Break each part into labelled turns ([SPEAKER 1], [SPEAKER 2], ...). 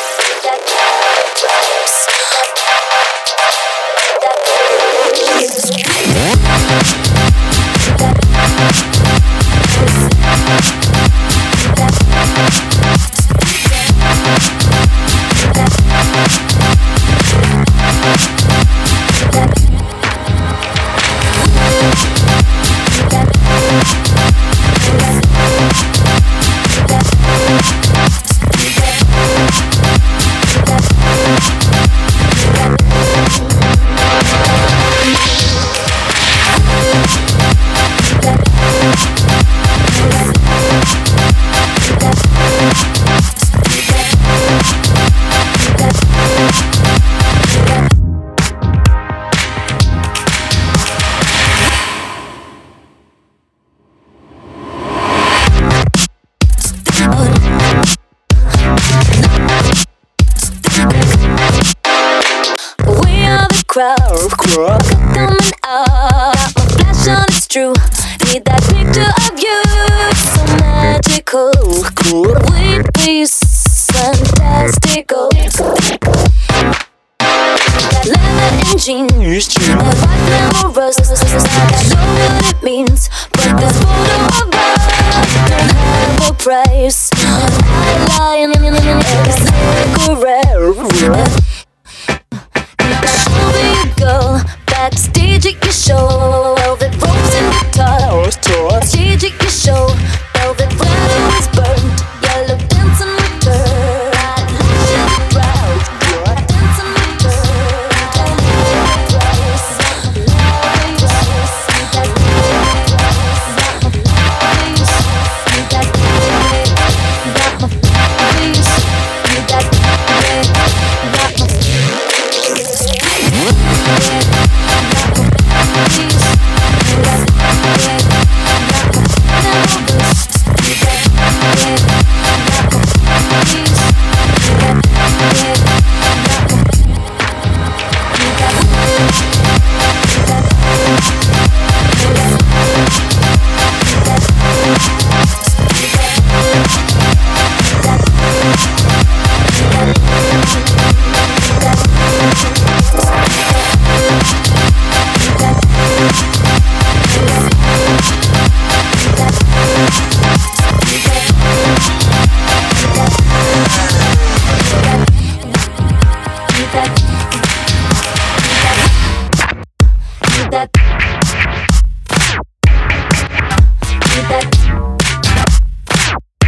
[SPEAKER 1] Crowd coming up, my flash on, it's true. Need that picture of you, so magical. We'd be fantastical. That leather and jeans, my life glamorous. I know what it means, but this photo of us don't have a price. I lie in every cigarette. Go backstage at your show, velvet ropes and guitar. Stage at your show, velvet flowers burnt, yellow dancing with her. I'd like you proud, dancing with her. And the price, love you, that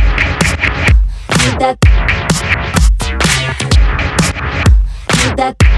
[SPEAKER 1] that